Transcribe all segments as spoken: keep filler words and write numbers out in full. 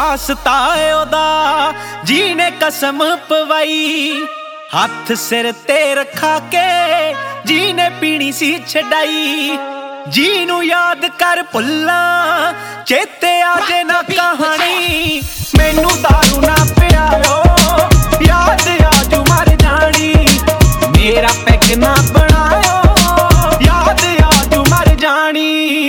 वास्ता ओदा जी ने कसम पवाई, हथ सिर ते रखा के जी ने पीनी सी छडाई। जी नू याद कर भुल्ला चेते आजे ना कहानी, मैनू दारू ना पियाओ याद आजू मर जानी। मेरा पैग ना बनायो याद आजू मर जानी।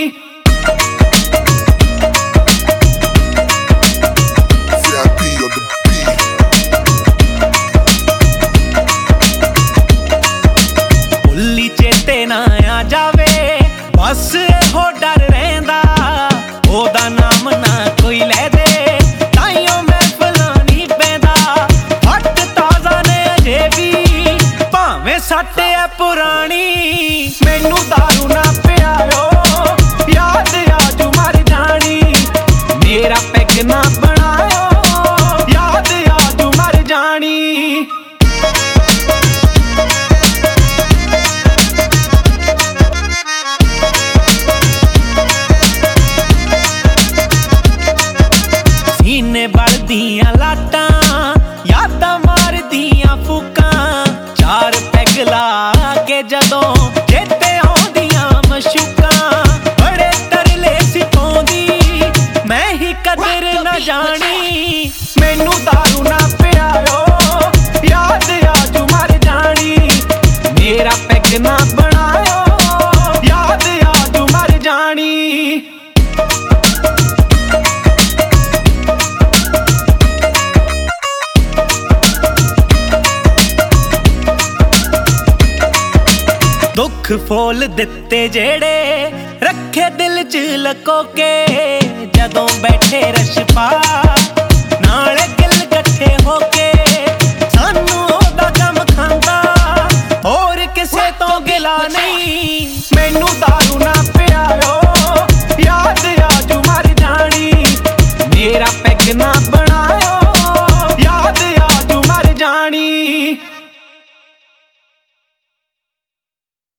भुल्ली चेते ना आ जावे बस एहो डर रहिंदा, ओदा नाम ना कोई लै दे ताइयों महफिलां नहीं पैंदा। हट ताज़ा ने अजे भी भावें सट है पुरानी, मैनू दारू ना पियाओ याद आजू मर जानी। मेरा पैग ना बनायो याद आजू मर जानी। सीने बढ़दियां लाटां यादां मारदियां फूकां, चार पैग ला के जदों चेते आउंदियां मशूकां। बड़े तरले सिखोंदी मैं ही कदर न जानी, मैनू दारू ना पियाओ याद आजू मर जानी। मेरा पैग ना बनायो याद आजू मर जानी। दुख फोल दिते जेड़े रखे दिल च लको के, जदों बैठे रश पा